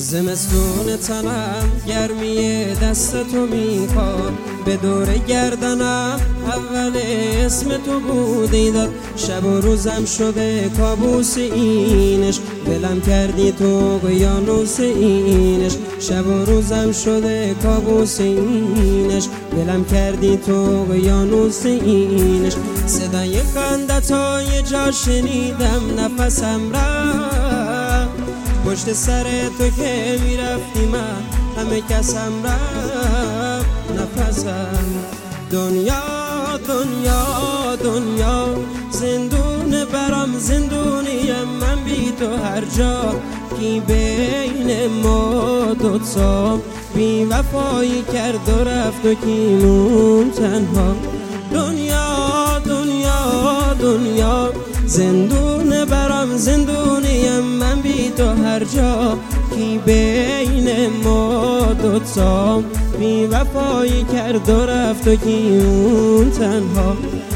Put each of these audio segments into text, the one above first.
زمستون تنم گرمی دست تو میخواد، به دور گردنم اول اسم تو بودی داد. شب و روزم شده کابوس اینش، دلم کردی تو قیانوس اینش. شب و روزم شده کابوس اینش، دلم کردی تو قیانوس اینش. صدای خندت ها یه جا شنیدم، نفسم رفت پشت سر تو که میرفتی، من همه کسم رفت نفسم. دنیا دنیا دنیا زندون برام زندونیم، من بی تو هر جا کی بین ما دوتا بی وفایی کرد و رفت و کی مون تنها. دنیا دنیا دنیا زندون برام زندونیم، من بی تو هر جا کی بین ما دوتا بی وفایی کرد و رفت و کی اون تنها.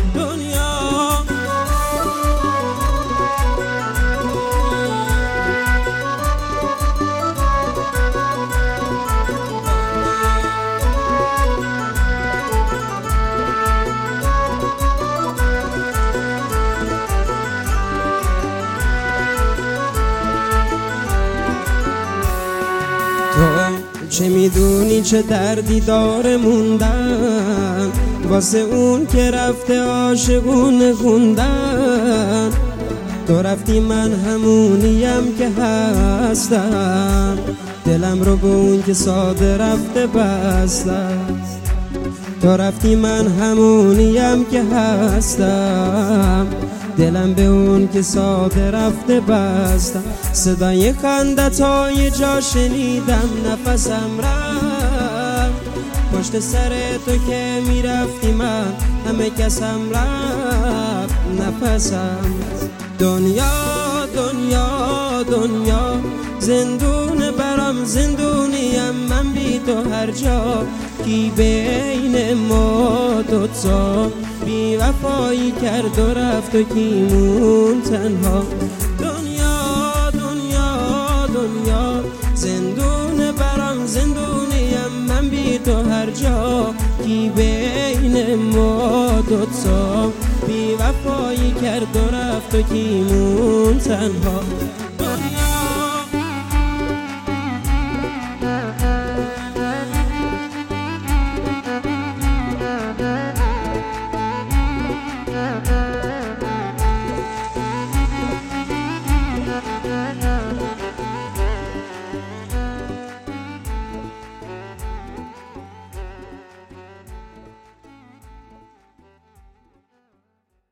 تو چه میدونی چه دردی داره موندن، واسه اون که رفته عاشقونه خوندن. تو رفتی من همونیم که هستم، دلم رو به اون که ساده رفته بستم. تو رفتی من همونیم که هستم، دلم به اون که ساده رفته بستم. صدای خندت ها یه جا شنیدم، نفسم رفت پشت سر تو که میرفتی، من همه کسم رفت نفسم. دنیا دنیا دنیا زندون برام زندونیم، من بی تو هر جا کی بین ما دوتا بی وفایی کرد و رفت و کی مون تنها. دنیا دنیا دنیا زندون برام زندونیم، من بی تو هر جا کی بین ما دوتا بی وفایی کرد و رفت و کی مون تنها.